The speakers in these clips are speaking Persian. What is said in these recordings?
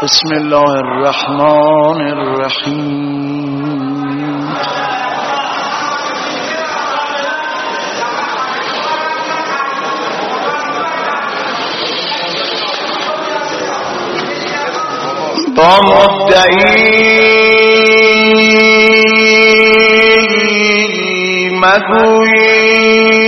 بسم الله الرحمن الرحیم. با مدعی مگویی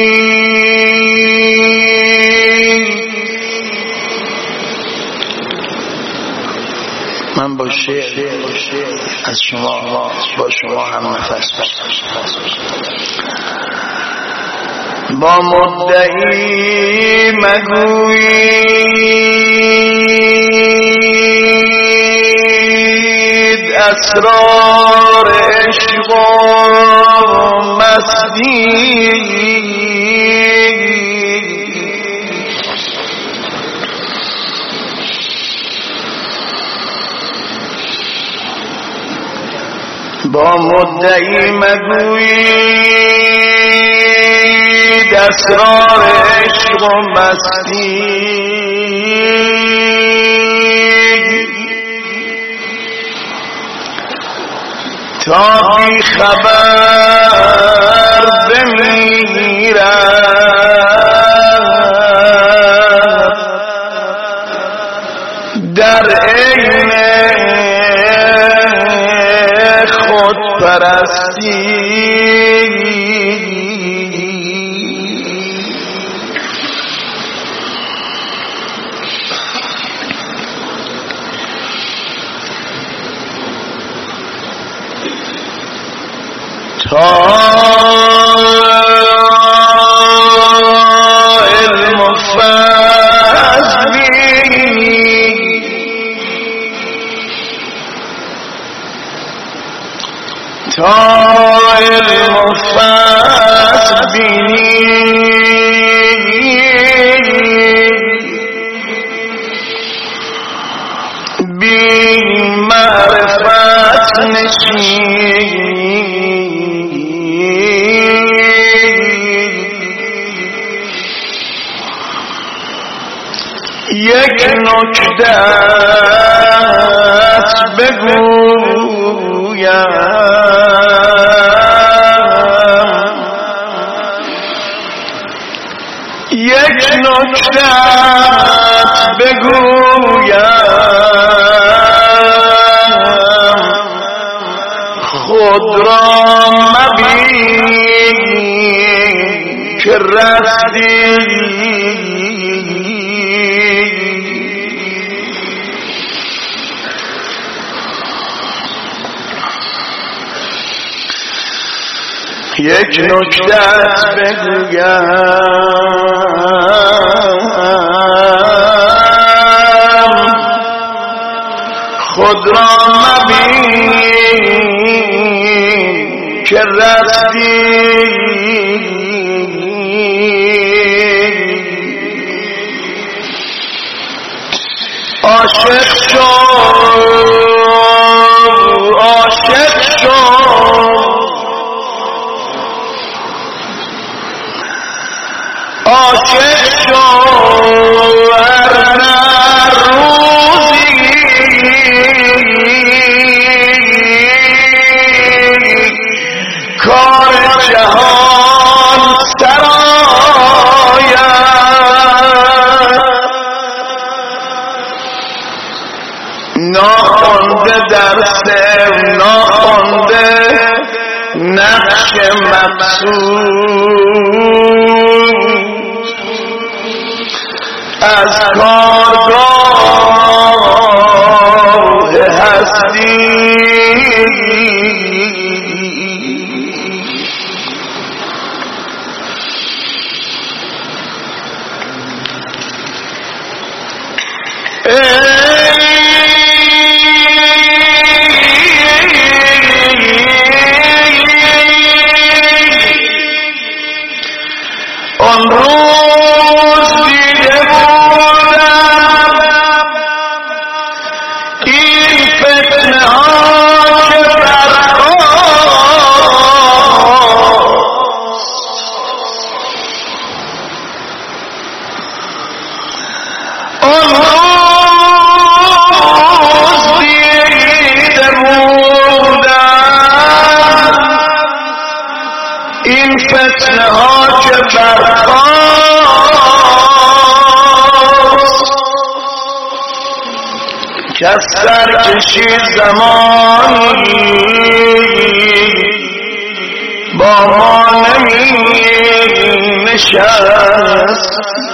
من با شعر از شما با شما هم نفس با مدعی مگویید اسرار عشق و مستی با مدعی مگویید اسرار عشق و مستی تا بی خبر بمیرد در عین خود پرستی تا علم و فضل تا علم و فضل بی معرفت نشین یک نکته‌ات بگویم یک نکته‌ات بگویم خود را مبین که رستی یک نکته‌ات بگویم خود را مبین که رستی عاشق شو عاشق شو عاشق شو ورنه روزی کار جهان سراید ناخونده درس ناخونده نقش مقصود از کارگاه هستی آن روز دیده بودم این فتنه ها که برخاست آن روز که سرکشی زمانی با ما نمی نشست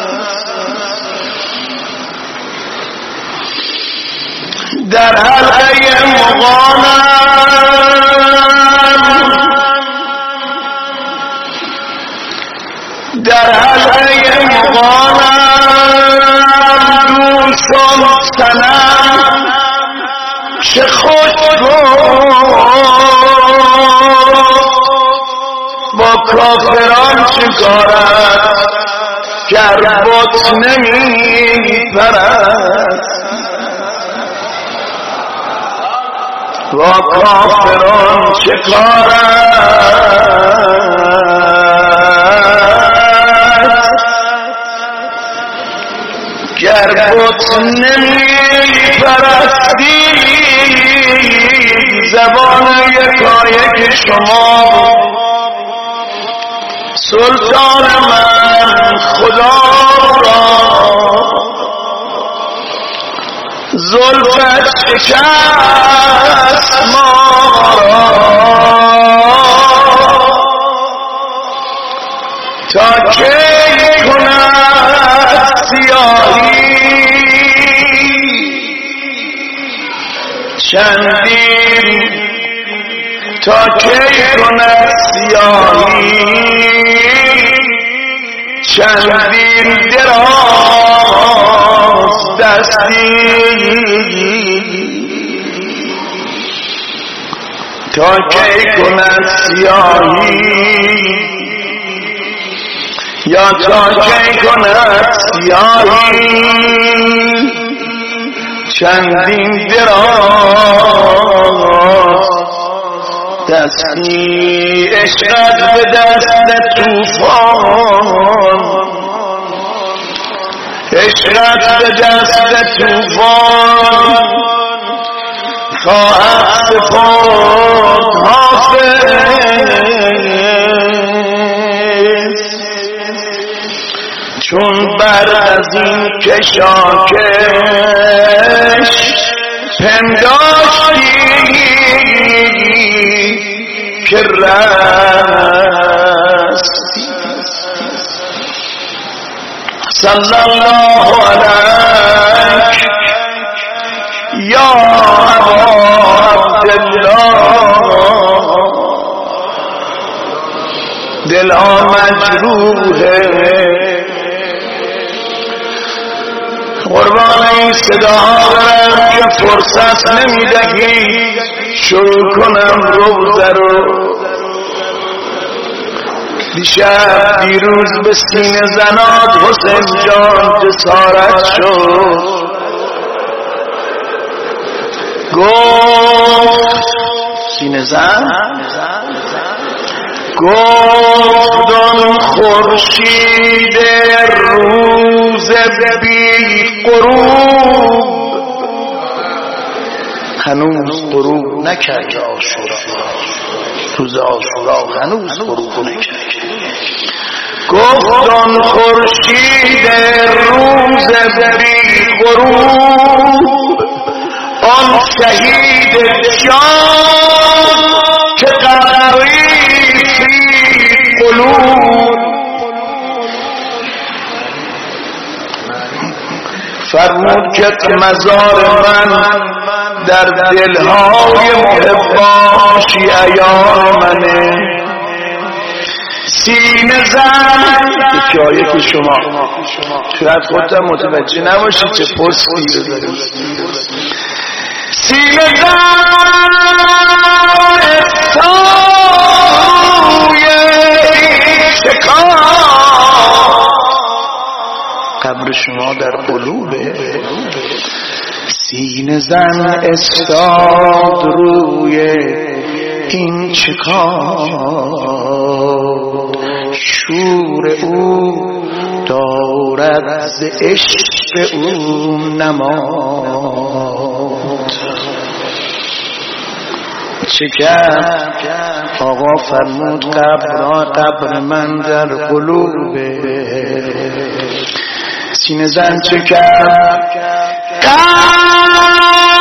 در حلقه مقامم در حلقه مقامم دوستم سنم چه خوش با کافران چه کارد گر بت نمی پرد با کافران چه کارد گر بت نمی پرستی زبان یکایک شما سلطان من خدا را زلفت شکست ما را تا کی کند سیاهی چندین تا کی کند سیاهی چندین دراز دستی تا کی کند سیاهی یا تا کی کند سیاهی چندین دراز دستی عشقت به دست توفان عشقت به دست توفان خواهد سپرد حافظ چون بر از این کشاکش پنداشتی که رستی صلی الله علیک یا ابا عبدالله دلها مجروحه قربان این صداها برم که فرصت نمیدهی شروع کنم روزه رو دیشب دیروز به سینه زنات حسین جان جسارت شد گفت سینه زن گفت آن خورشید روز بی غروب هنوز غروب نکرد عاشورا روز عاشورا هنوز غروب نکرد گفت آن خورشید روز بی غروب آن شهید جان که قمری فی قلوب فرمود که مزار من در دلهای محبان شیعیان منه سینه زن یکی آیه که شما شاید خودتم متوجه نباشید چه پستی رو دارید سینه زن سوی شکار قبر شما در قلوبه سینه زن استاد روی این چکار شور او دارد ز عشق او نماد چه کرد آقا فرمود قبر من در قلوبه سینه زن چه کرد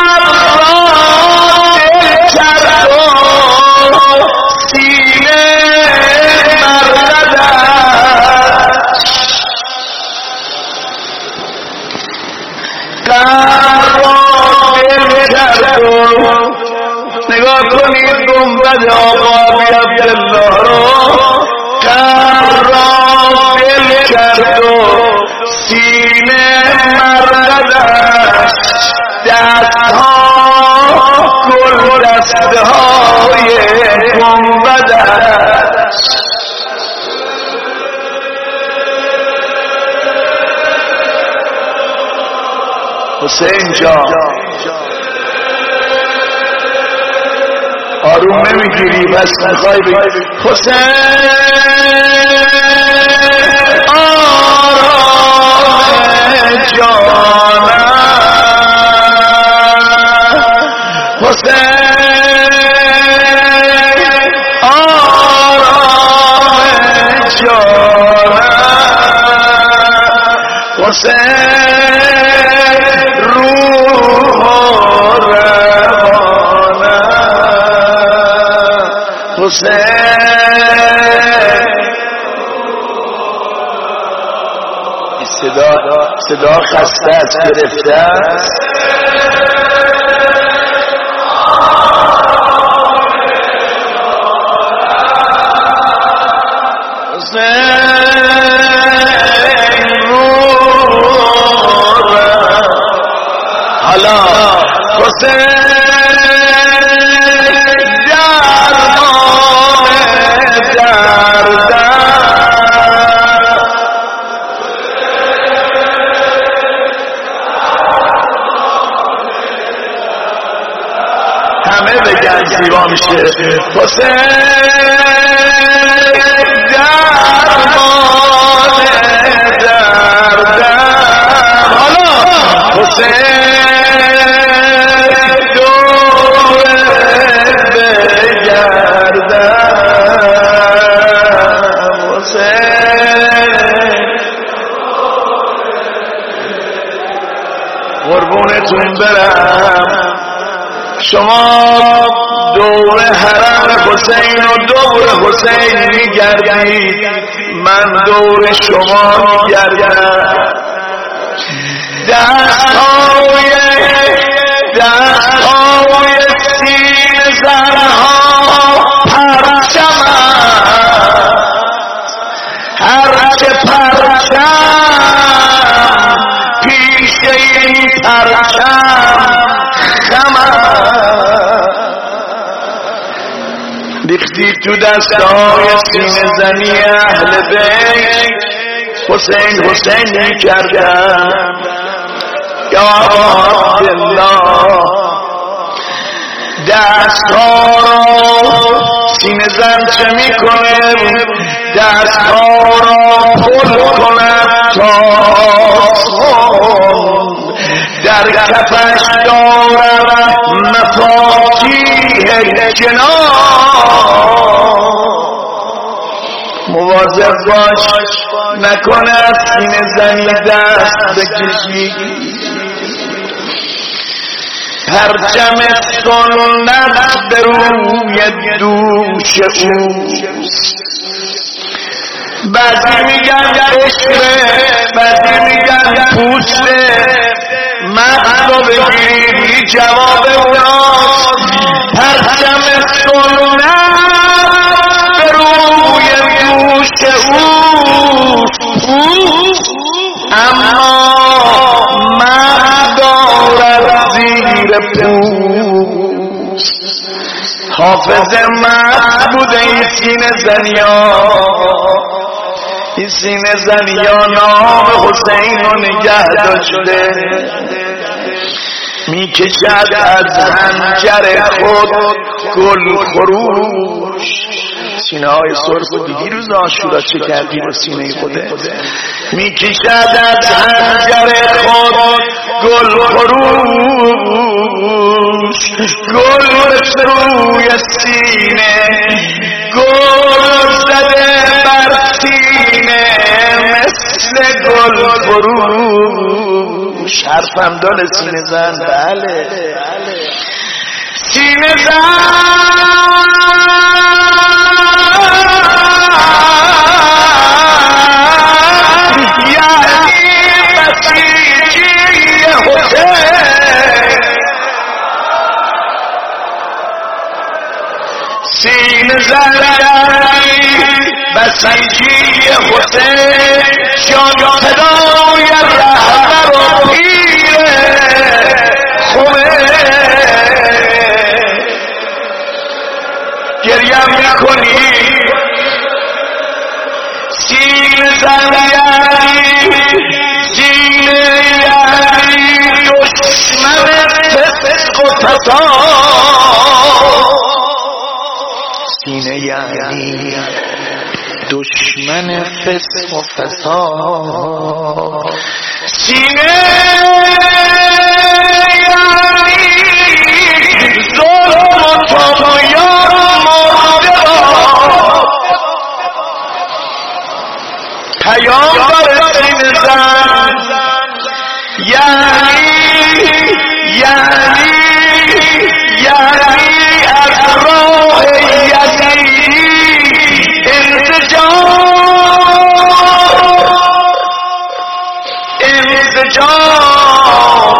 و نگاه کنید گنبد آقا ابی عبدالله رو قرار دل کرد و سینه مرددش دستها گل دستهای گنبدش حسین جان آروم نمیگیری بس میخوای بگی حسین آرام جانم حسین آرام جانم حسین روح روانم حسین صدا خسته است گرفته است حالا حسین درمان دردم همه بگن زیبا میشه حسین درمان دردم حالا حسین دور بگردم حسین قربونتون برم شما دور حرم حسین و دور حسین میگردید من دور شما میگردم دستهای سینه زنها پرچم هرچه پرچم پیش این پرچم ریختی تو دستهای سینه زنی اهل بیت حسین حسین میکردم یا عبدالله دستها رو سینه زن چه میکنه دستها رو پل کند تا در کفش دارم مفاتیح جنان مواظب باش نکنه سینه زنی دست بکشی پرچم سنت به روی دوش اوست بعضی میگن قشره بعضی میگن پوسته مغز رو بگیری جواب اوناست پرچم سنت به روی دوش اوست اما مغز دارد زیر پوست حافظ مغز بوده این سینه زنیا نام حسین رو نگه داشته میکشد از حنجر خود گل خروش سینه های سرخ و دیدی روز عاشورا چه کردی رو سینه خوده میکشد از حنجر خود گل خروش گل روی سینه گل زده بر سینه مثل گل فروش حرفم داره سینه زن بله سینه زن سینه زنی بسیجی حسین جان صدای رهبر و پیر خمه گریم میکنی سینه زنی سینه یعنی دشمن فسق و فساد سینه یعنی دشمن فسق و فساد سینه یعنی ظلم و طغیان مرده را پیامبر سینه زن یعنی از راه یزیدی انزجار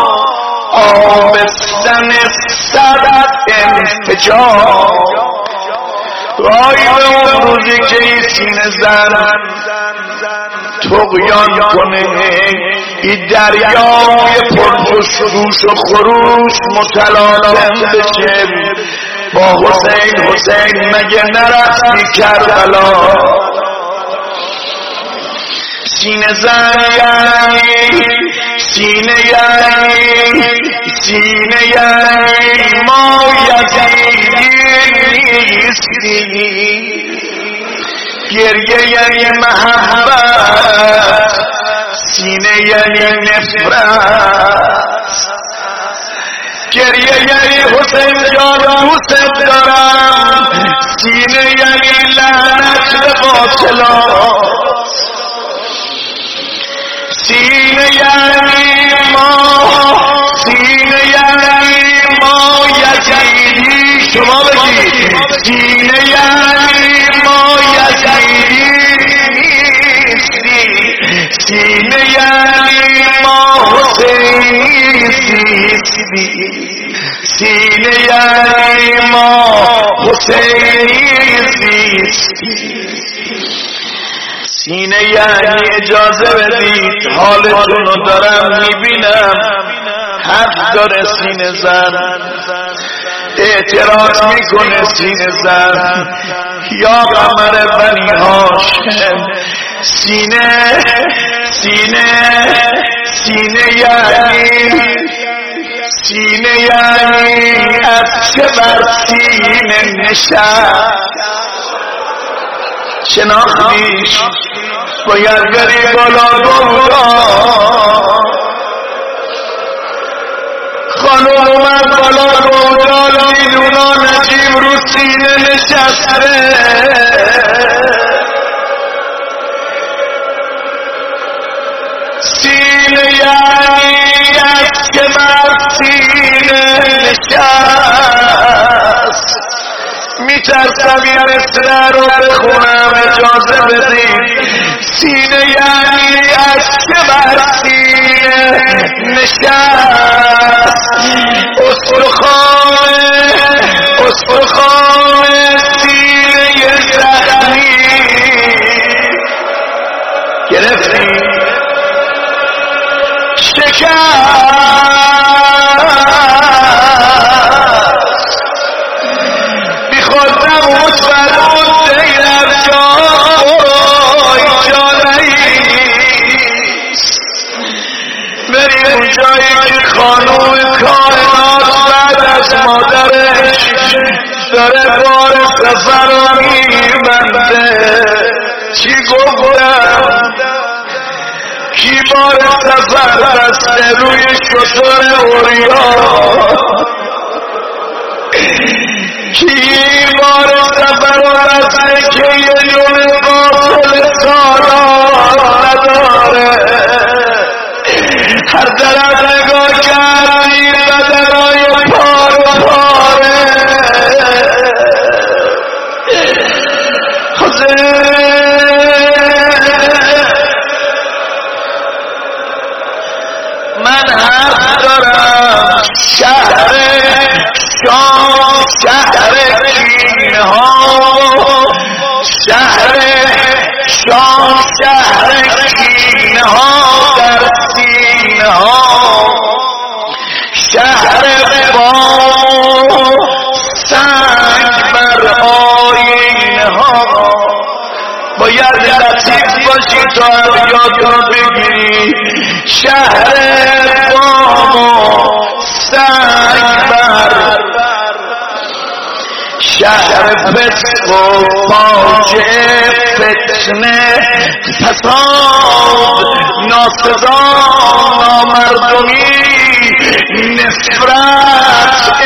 آبستن صد انفجار وای به اون روزی که این سینه زن طغیان کنه این دریای پرجوش و خروش متلاطم بشه با حسین مگه نرفتی کربلا سینه زن یعنی ما یزیدی نیستی گریه یعنی محبت سینه یعنی نفرت گریه یعنی حسین جان دوست دارم سینه یعنی لعنت به قاتلان سینه یعنی ما یزیدی شما بگید سینه یعنی ما یزیدی نیستی سینه یعنی ما حسینی سینه یعنی ما حسینی سینه یعنی اجازه بدید حالتون رو دارم میبینم حق داره سینه زن اعتراض میکنه سینه زن یا قمر بنی هاشم سینه یعنی از چه بر سینه نشست شناختیش باید بری بالا گودا خانم اومد بالا گودا میدونا نجیب رو سینه نشسته سینه یعنی از که بر سینه نشست میترسم این رسله رو بخونم اجازه بدید سینه یعنی از که بر سینه نشست استخوان سینه زخمی گرفتی شکست خانوم کائنات بعد از مادرش داره بار سفر رو میبنده چی گفتم کی بار سفر بسته روی شتر اوریا کی بار سفر بسته که یه نون قاتل سالار نداره هر طرف نگاه کردی بدنای پاره من حق دارم شهر شام شهر کینه ها کتاب یادم بگیری شهر بام و سنگ بر شهر فسق و فاجعه فتنه فساد ناسزا نامردمی نفرت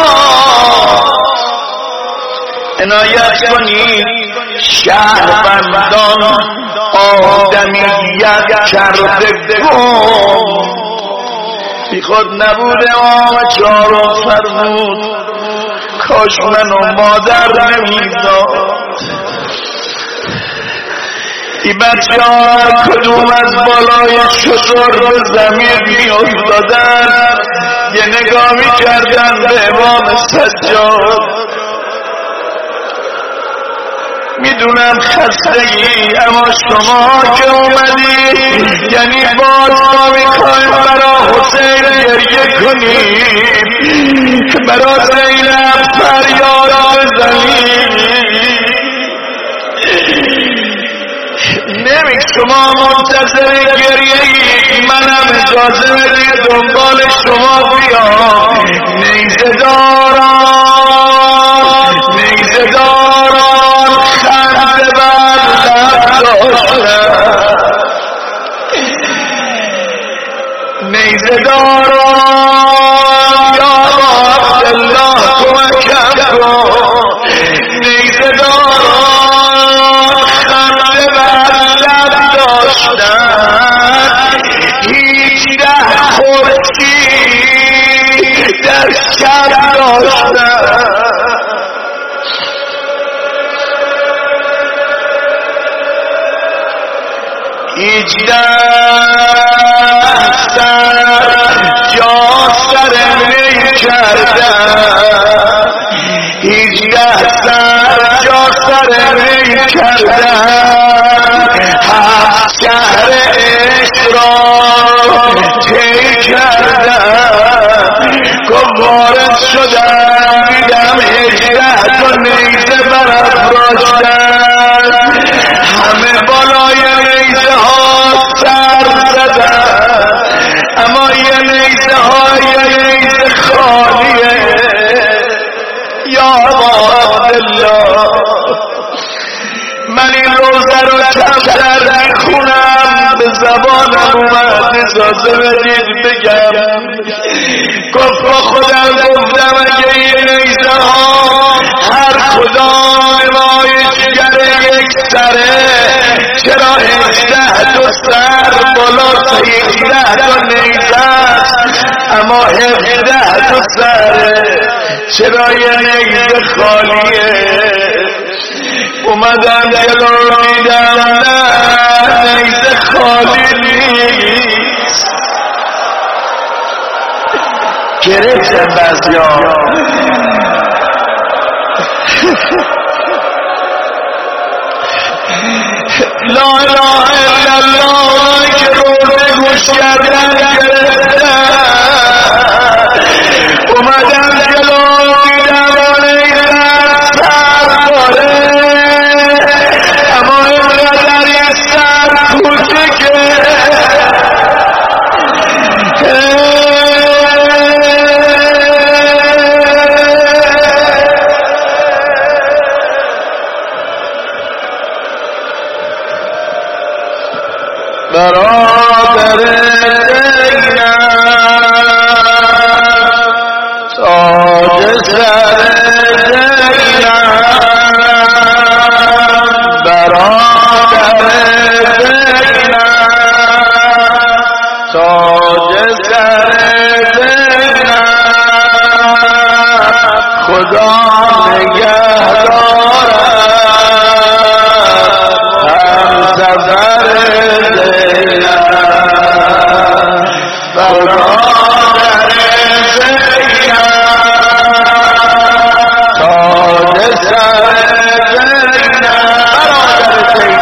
عنایت کنی شهروندان آدمیت کرده گم بی خود نبود امام چهارم فرمود کاش من و مادر نمیداد این بچه ها کدوم از بالای شطور به زمین می افتادن یه نگاه می کردن به امام سجاد میدونم خستگی اما شما که اومدی یعنی باز ما میخوایم برا حسین گریه کنیم برا زینب فریاد بزنیم نمی شما منتظر گریه ای منم اجازه بدید دنبال شما بیام نیزه داران خنده بر لب داشتن نیزه داران یا عبدالله کمکم کن نیزه داران خنده بر لب داشتن 18 خورشید در شب داشتن 18 سر جا سر می کردن 18 سر جا سر می کردن 7 شهر عشق را طی کردن گفت وارد شدن دیدم 18 تا نیزه برافراشتن همه بالای نیزه ها سر زدن اما یه نیزه ها یه نیزه خالیه یا عبدالله من این روزه رو کمتر میخونم به زبانم اومد اجازه بدید بگم گفت با خودم گفتم اگه این نیزه ها هر کدام مای جگر یک سره چرا 18 تا سر بالا 18 تا نیزه است اما 17 تا سره چرا یه نیزه خالیه اومدم جلو دیدم نه نیزه خالی نیست گرفتم بعضیا لا اله الا الله که روزه گوش کردن گرفتن اومدم جلو دیدم نیزه سر داره اما اینقدر یه سر کوچکه برادر زینب تاج سر زینب برادر زینب تاج سر زینب خدا نگهدارد همسفر برادر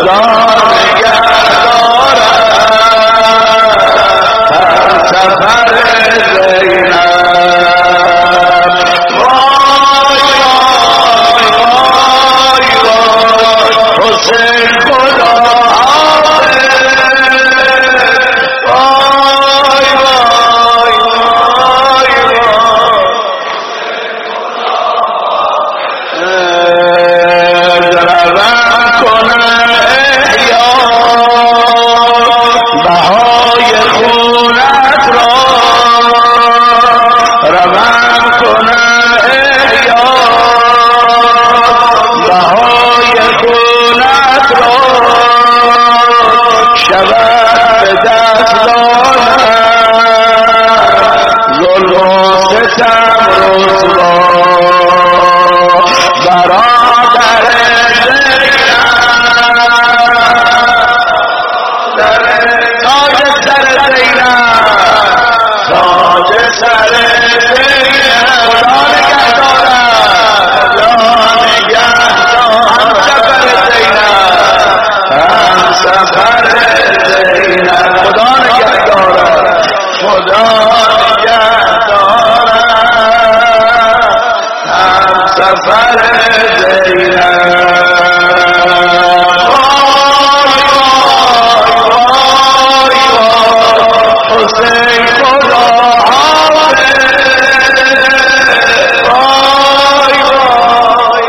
خدا نگهدارم سفر زینب وای وای وای وای حسین خدا وای وای وای روان کنم احیا بهای خونت را روان کنم احیا بهای خونت را شود به دست دارم ظلم و ستم رسوا برادر تاج سر زینب تاج سر زینب خدا نگهدارم خدا نگهدارم هم سفر زینب خدا نگهدارم خدا نگهدارم هم سفر زینب حسین خدا حافظ وای وای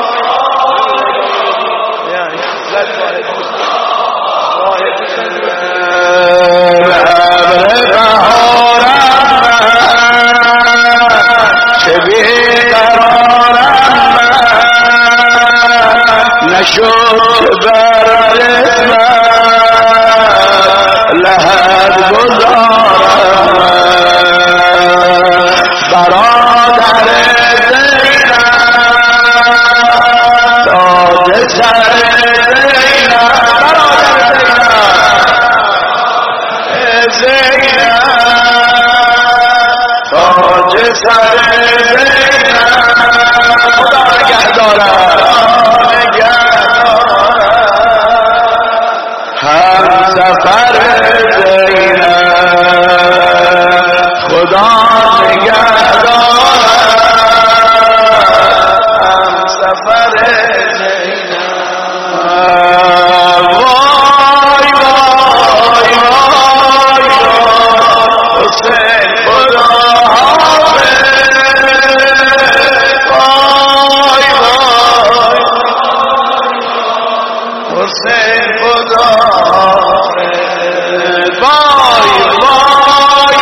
چه بیقرارم من نشد بر اسمت لحد گذارم برادر زینب تاج سر زینب برادر زینب تاج سر زینب خدا نگهدارم هم سفر زینب خدا نگهدارم هم سفر زینب وای وای وای حسین خدا حافظ وای وای حسین خدا وای وای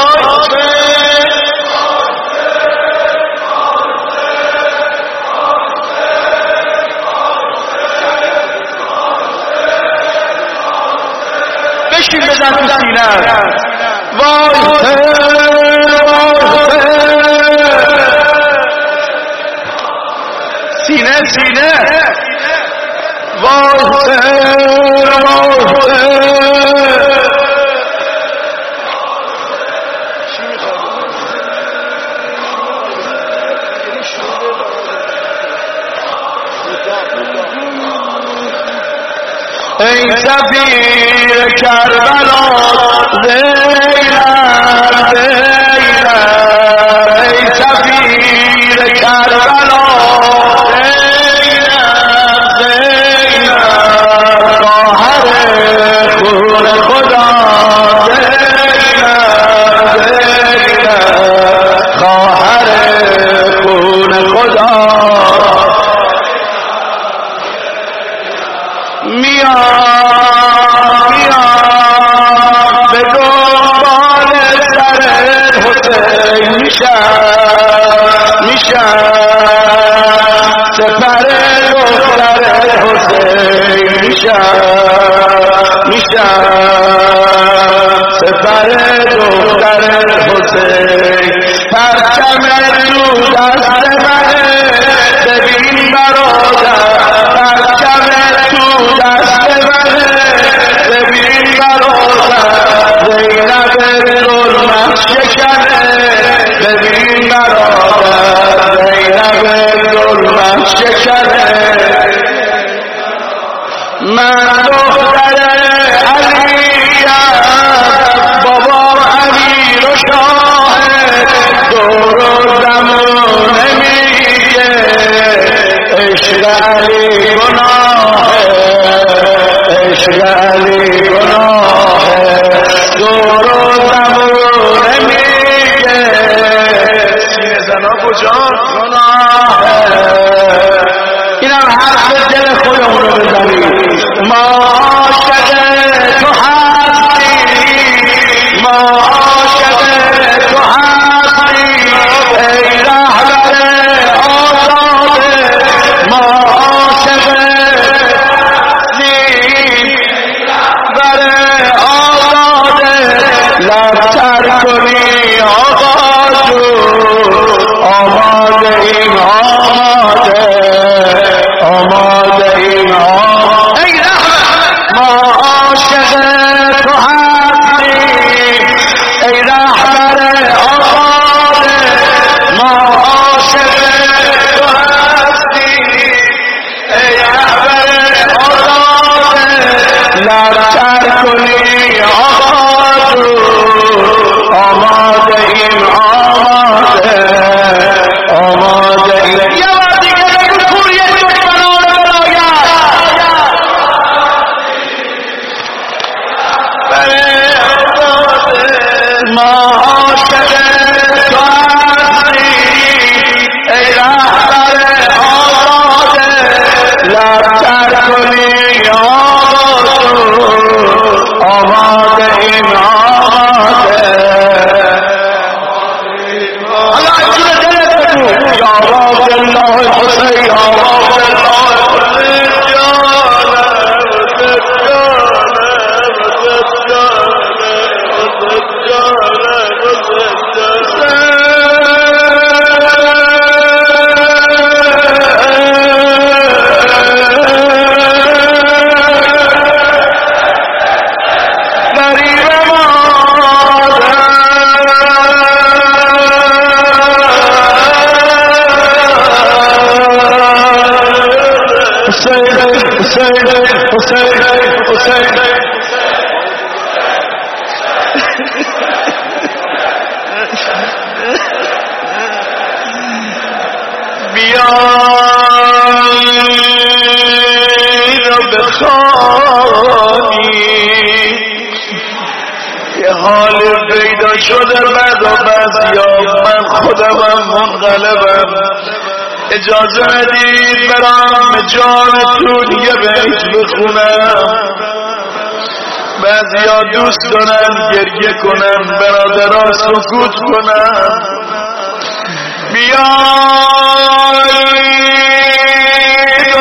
بشین بزن تو سینه وای سینه سینه وای ای سفیر کربلا زینب زینب ای سفیر کربلا زینب زینب خواهر خون خدا زینب زینب خواهر خون خدا سپر دختر حسین میشم سپر دختر حسین پرچم تو دست منه ببین برادر پرچم تو دست منه ببین برادر زینب ظلمت شکنه ببین برادر زینب ظلمت شکنه من دختر علیم بابام امیر و شاهد دور و زمونه میگه عشق علی گناهه عشق علی گناهه دور و زمونه میگه سینه زنا کجاست گناهه اینم حرف دل خودمون رو بزنیم ما عاشق تو هستی ما عاشق تو هستی ای رهبر آزاده ما عاشق رهبر آزاده لبتر کنی آقا جون آماده ایم آماده ایم ای رهبر ما عاشق تو هستی ای رهبر آزاده ما عاشق تو هستی ای رهبر آزاده لبتر کنی آقا جون آماده ایم آماده ایم یه بار دیگه بگو کوریه دشمنان ولایت ما عاشق تو هستی ای رهبر آزاده لبتر کنی آقا آماده ایم الله اجور دلت بگو یا رب الله حسین یا رب یه حال پیدا شده بعد و بعضیا من خودمم منقلبم اجازه ندید برام جانتون یه بیت بخونم بعضیا دوست دارن گریه کنن، برادرها سکوت کنن. بیایید و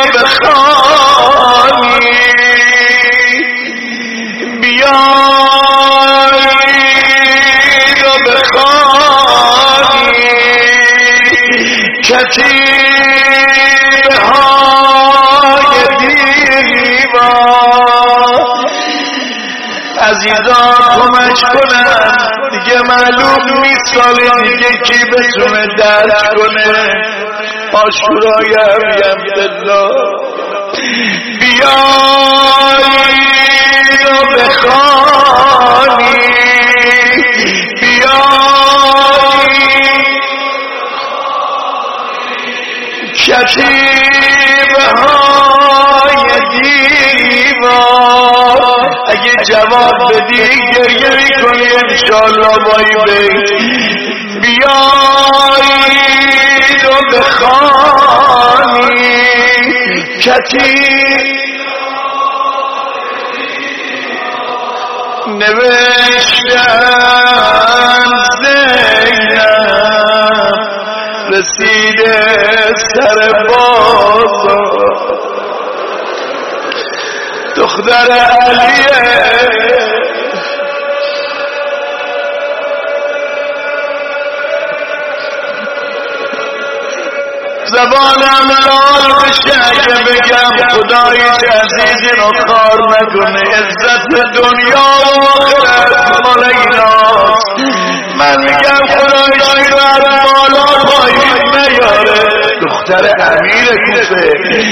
بخوانید، بیایید و بخوانید کتیبه های دیوان. عزیزان کمک کنن دیگه، معلوم نیست سال دیگه کی بتونه درک کنه عاشورای حبیب‌الله. بیایید و بخوانید، بیایید کتیبه های دیوان. اگه جواب بدی گریه میکنی انشاءالله بایی بید. بیایید و بخوانید نوشتن زینب رسیده سر بازار، دختر علیه زبانم لال بشه اگه بگم خدایی چه عزیزی رو کار نکنه. عزت دنیا و آخرت مال ایناست. من میگم خدایی چی رو از بالا پایین نیاره. دختر امیر کوفه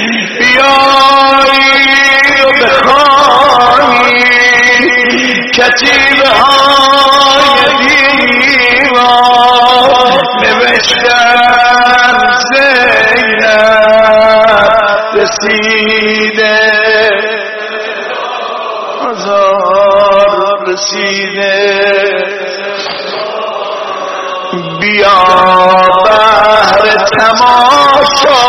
بیایی و بخوانی کتیبه های دیوان. نوشتن زینب رسیده هزار رسیده، بیا بهر تماشا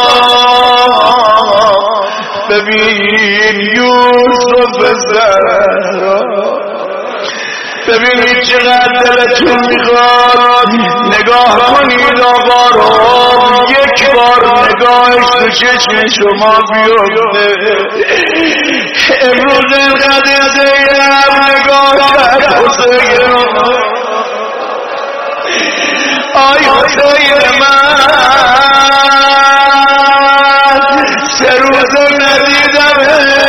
ببین یوسف زهرا. ببینید چقدر دلتون میخواد نگاه کنید آقا رو، یک بار نگاهش تو چشم شما بیفته. امروز انقدر زینب نگاه کرد حسین، آی حسین من سه روز ندیدم،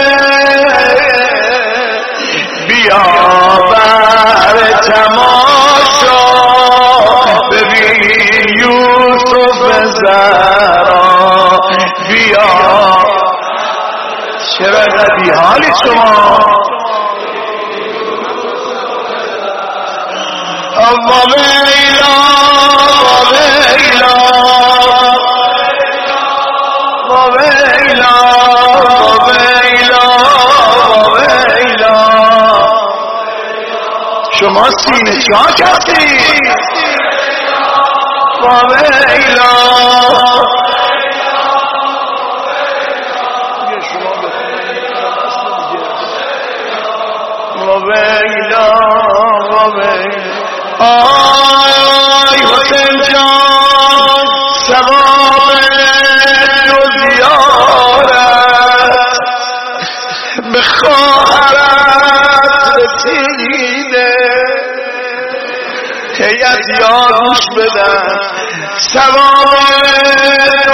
بیا بر تماشا ببین یوسف زهرا. بیا چرا بی حالی شما؟ ویلا ویلا ویلا ویلا ویلا. شما سینه چاک هستید. ویلا ویلا ویلا. آی حسین جان ثواب تو زیارت به خواهرت رسیده. هیئت یار گوش بدن، ثواب تو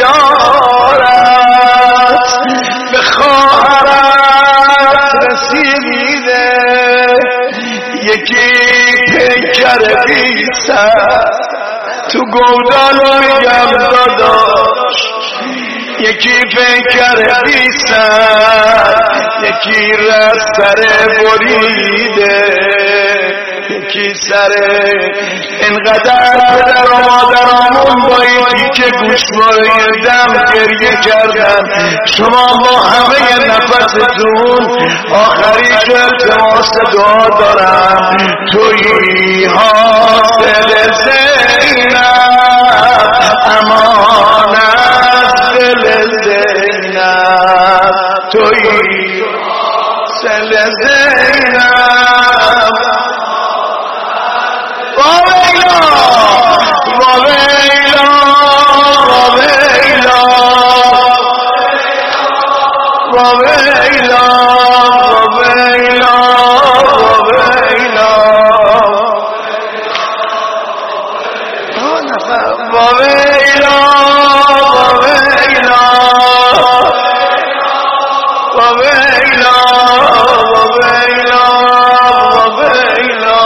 زیارت به خواهرت رسیده. یکی پیکر بیسر تو گودال میگم داداش، یکی پیکر بیسر، یکی رس سر بریده، یکی سر. اینقدر پدر و مادرامون با این تیکه گوشواره دم گریه کردن. شما با همه نفستون آخریش التماس دعا دارم، تویی حاصل زینب، امان از دل زینب، تویی حسین زینب واویلا واویلا واویلا واویلا واویلا واویلا واویلا واویلا واویلا واویلا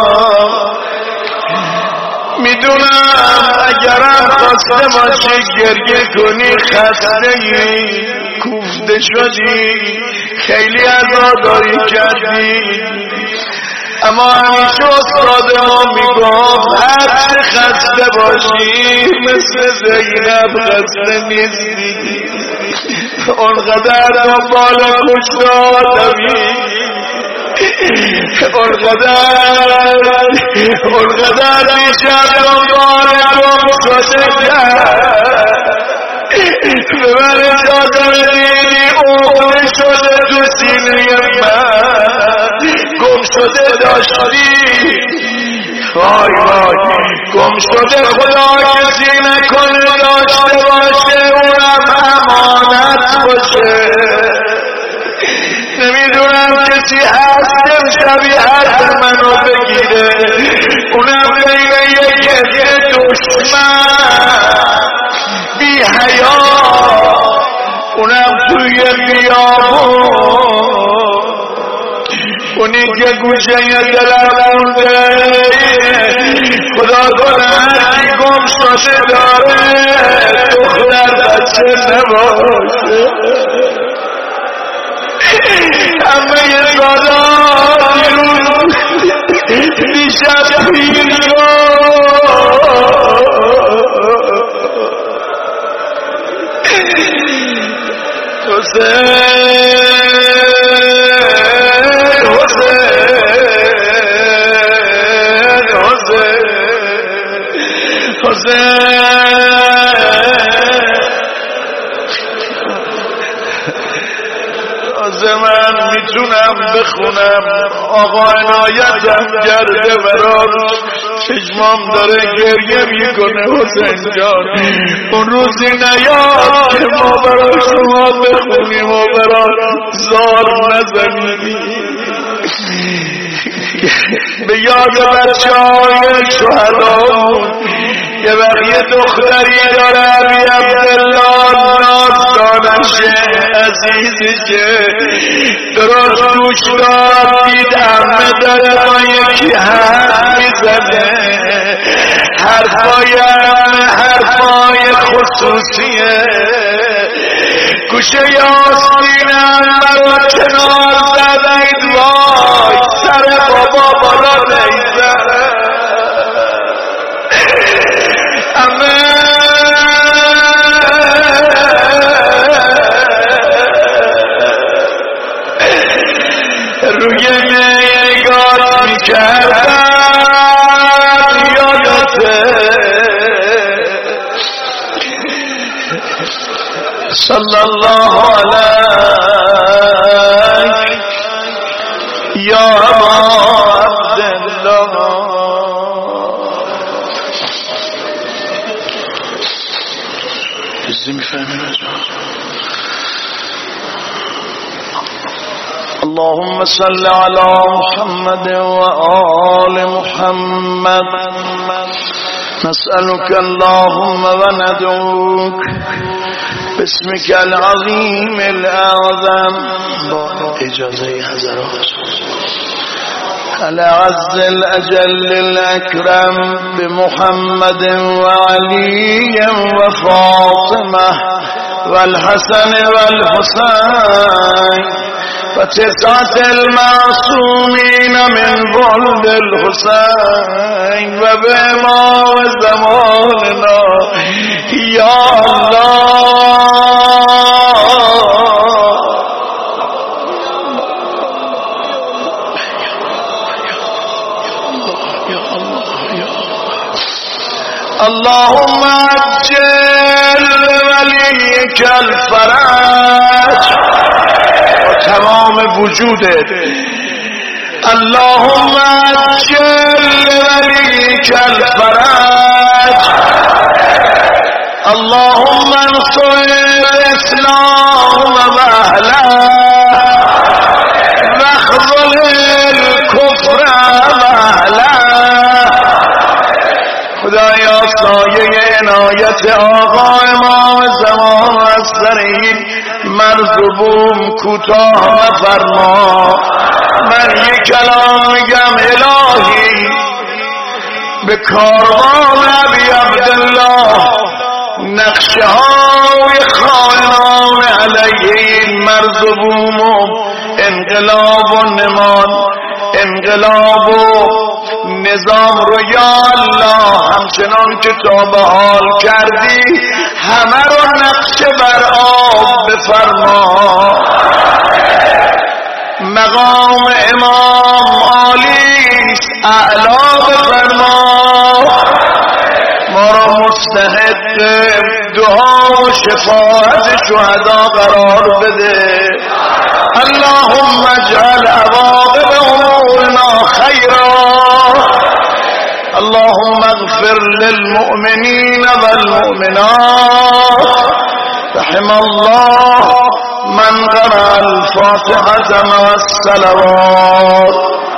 میدونم اگرم خواسته باشی گریه کنی خسته‌ای کوفته شدی خیلی عزاداری کردی اما همیشه استاد ما میگفت هر چه خسته باشی مثل زینب خسته نیستی اونقدر دنبال کشت آدمی اونقدر دیشب دنبال گم شده کرد به من اجازه بدینی اغمه شده تو سینه من گم شده داشتی وای وای گم شده خدا کسی نکنه داشته باشه اونم امانت باشه نمیدونم کسی هست شبی حرف منو بگیره اونم بین یک دشمن بی حیا اونم توی بیابون اونی که گوشه دلم مونده خدا کنه هرکی گم شده داره دختر بچه نباشه همه یه گادا دیشب پیر من میتونم بخونم آقا عنایتم کرده براش چشمام داره گریه میکنه حسین جان اون روزی نیاد که ما برای شما بخونیم و برای زار نزنیم به یاد بچه های شهدامون یه وقت دختری داره بی عبدالله ناستانشه عزیزشه درست گوش داد دید همه داره با یکی حرف میزنه حرفای همه حرفای خصوصیه گوشه یاستینم برا کنار زدید وای سر بابا بالا نیزن همه روی نگات میکردن یادته صلی الله علیک یا ابا عبدالله اللهم صل على محمد وآل محمد نسألك اللهم وندعوك باسمك العظيم الأعظم إجازة حضرات الأعز الأجل الأكرم بمحمد وعلي وفاطمة والحسن والحسين وتسعة المعصومين من ولد الحسين وبإمام زماننا يا اللهم عجل وليك الفرج تمام وجودت. اللهم عجل وليك الفرج. اللهم انصر الاسلام واهله واخذل الكفر واهله. خدایا سایه عنایت آقا امام زمان از سر این مرزبون کوتاه مفرما. من یک کلام میگم الهی به کاروان ابی عبدالله نقشه های خائنان علیه این مرزبون و انقلاب و نمان انقلاب و نظام رو یا الله همچنان که تا به حال کردی همه رو نقشه بر آب بفرما. مقام امام عالیست اعلا بفرما. ما را مستحق دعا و شفاعت شهدا قرار بده. اللهم اجعل عواقب امورنا خیرا. اللهم اغفر للمؤمنين والمؤمنات. رحم الله من قرأ الفاتحة مع الصلوات.